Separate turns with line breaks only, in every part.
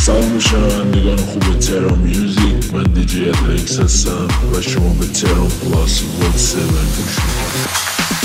سلام شنوندگان خوب تهران میوزیک، من دیجی ادریکس هستم و شما به تهران پلاس ورد 7 گوش میکنید.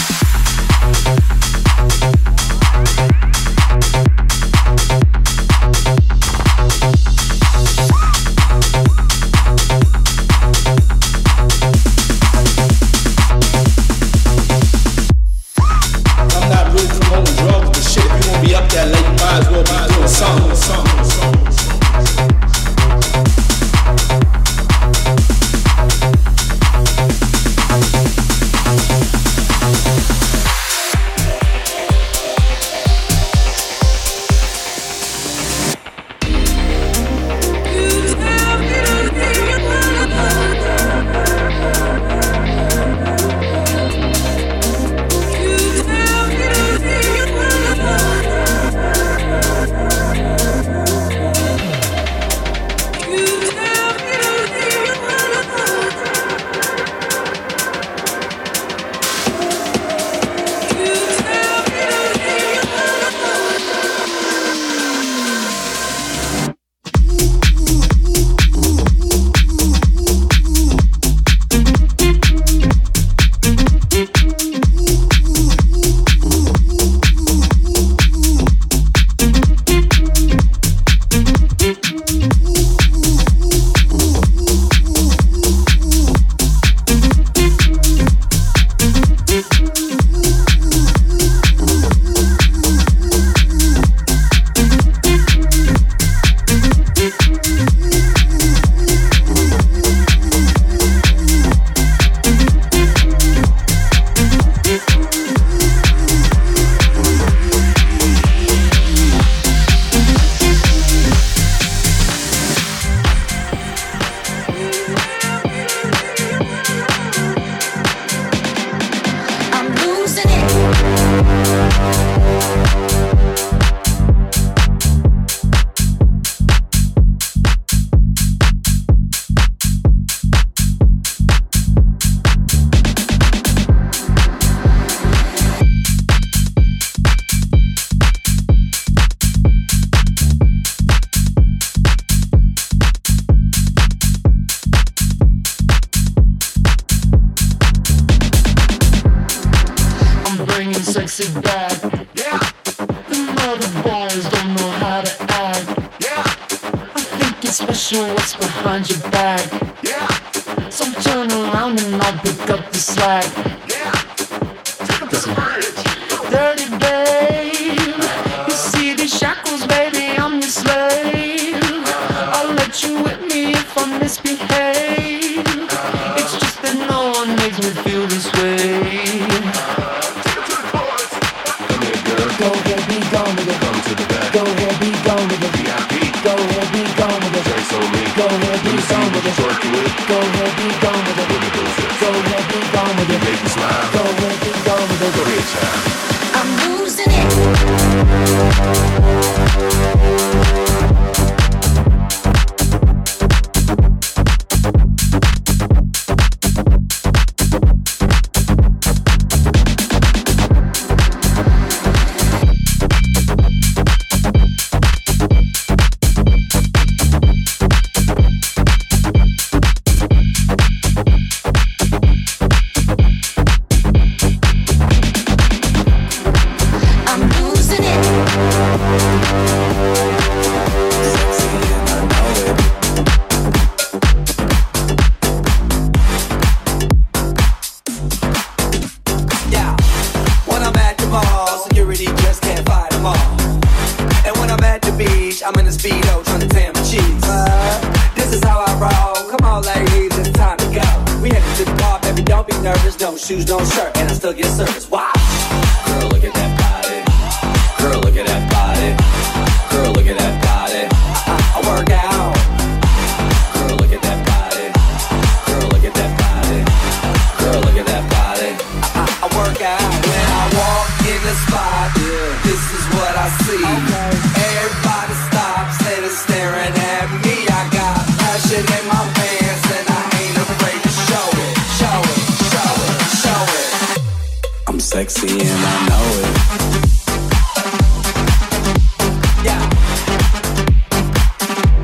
Sexy and I know it. Yeah.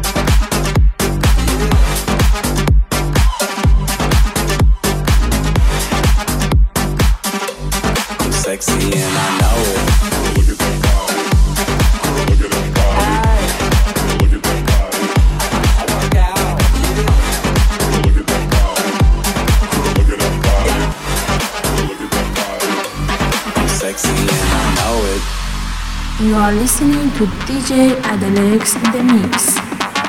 are listening to DJ Adelex in the mix.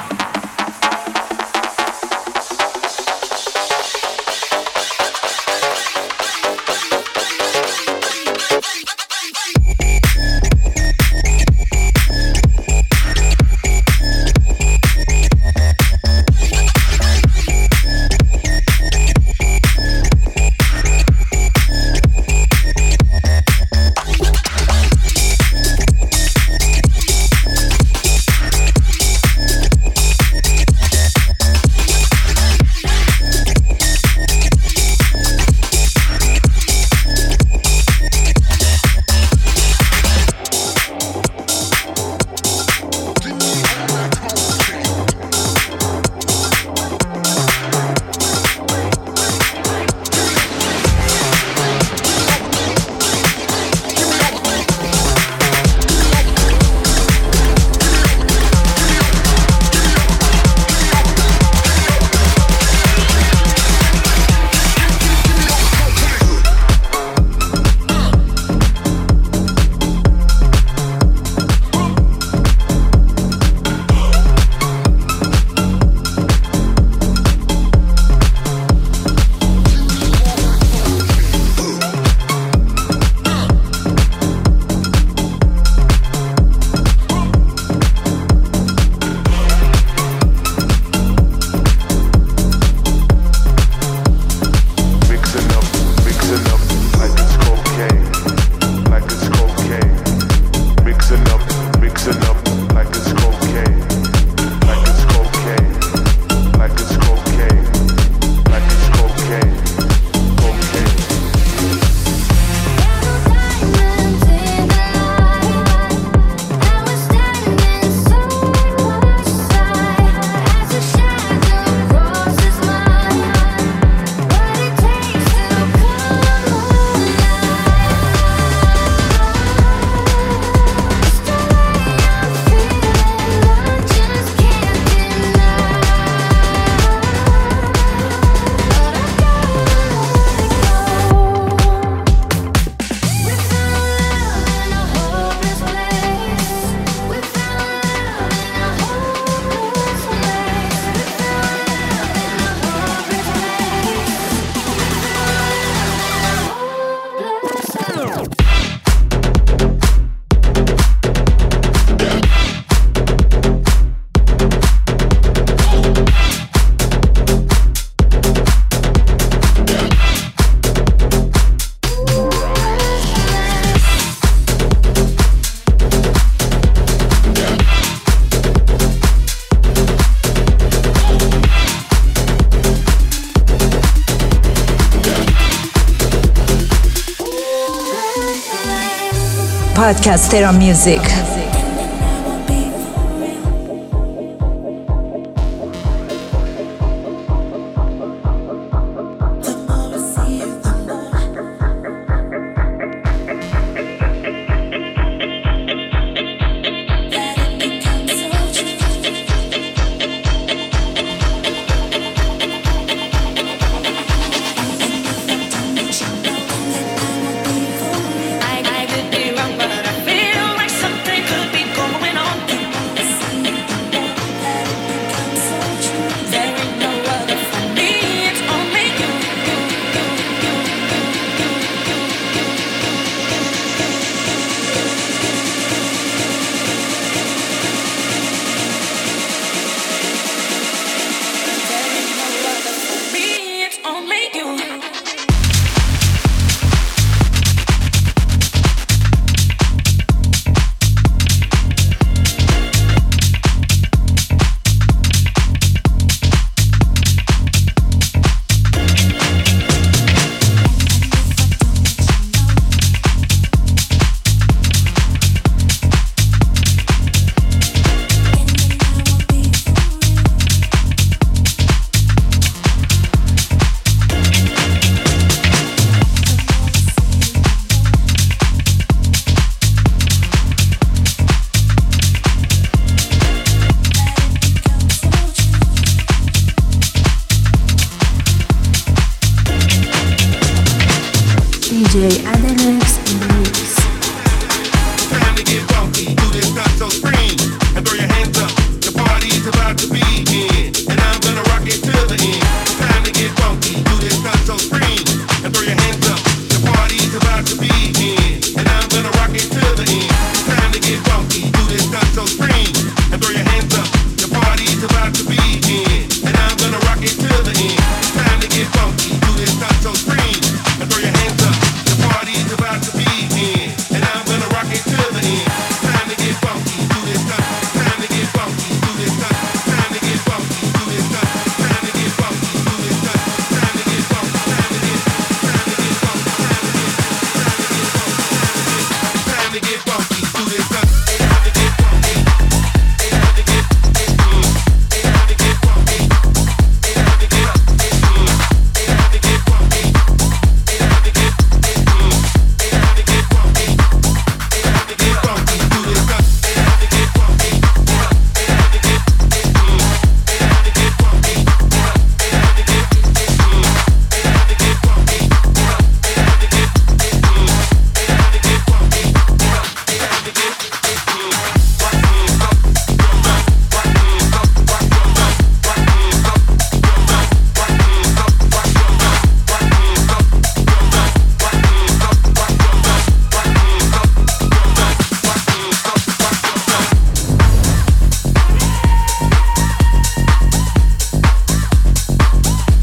Podcast Terra Music. DJ Adelex in the mix.
Time to get funky.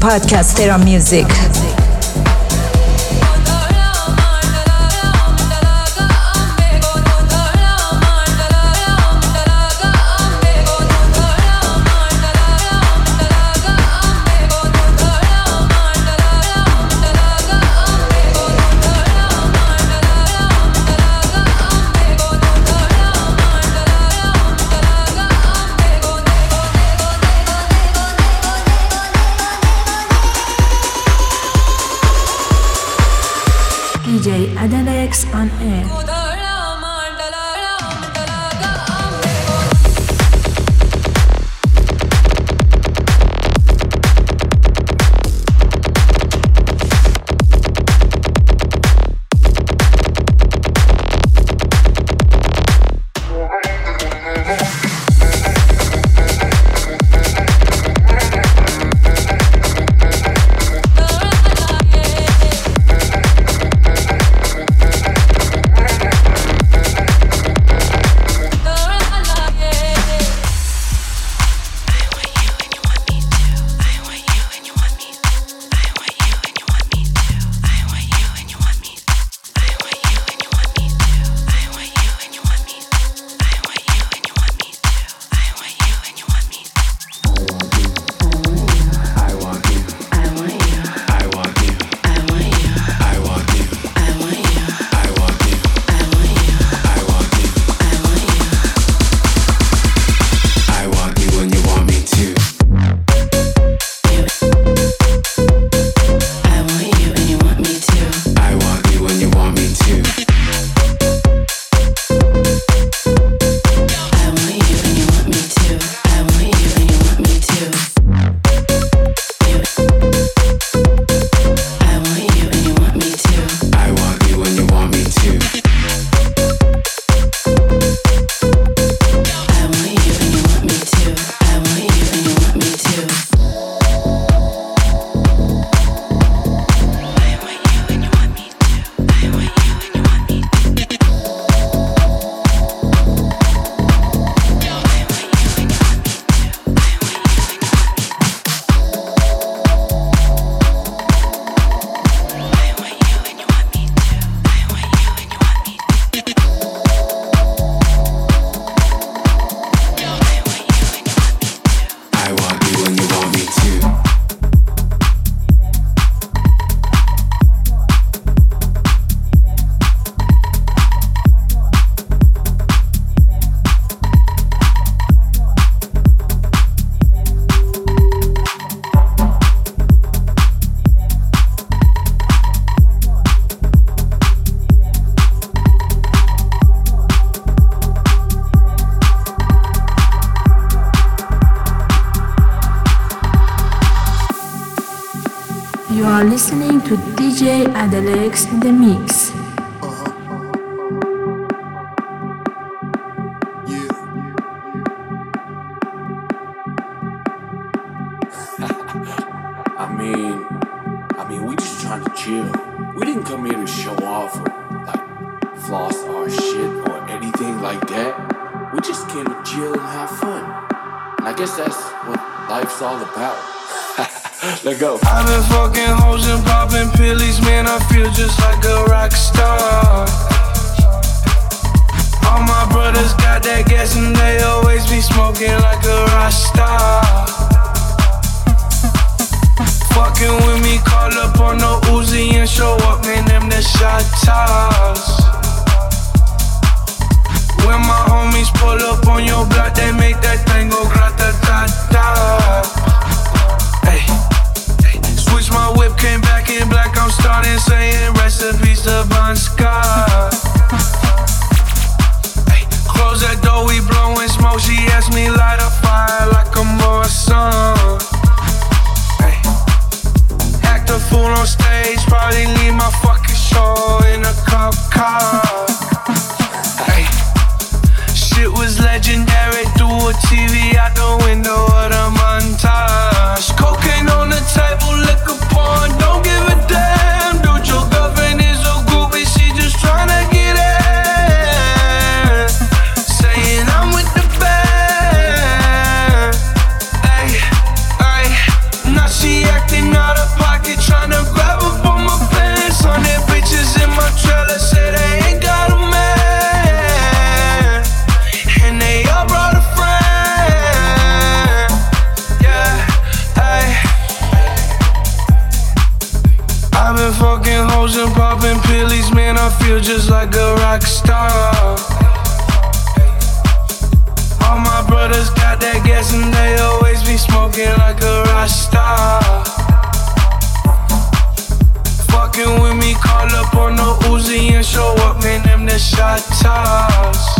Podcast Terra Music.
DJ Adelex on air. You are listening to DJ Adelex in the mix.
I mean, we just trying to chill. We didn't come here to show off or like floss our shit or anything like that. We just came to chill and have fun. And I guess that's what life's all about. Let go.
I've been fucking hoes and popping pillies, man, I feel just like a rock star. All my brothers got that gas and they always be smoking like a rock star. Fucking with me, call up on no Uzi and show up, man, them the shot toss. When my homies pull up on your block, they make that thing go grata-ta-ta. Switch my whip, came back in black, I'm starting saying recipes to Bon Scott. Close that door, we blowing smoke, she asked me light a fire like a Morrison. Act a fool on stage, probably leave my fucking show in a cop car. Shit was legendary, through a TV out Eskimos and popping pillies, man, I feel just like a rock star. All my brothers got that gas and they always be smoking like a rock star. Fucking with me, call up on the Uzi and show up, man, them the shot toss.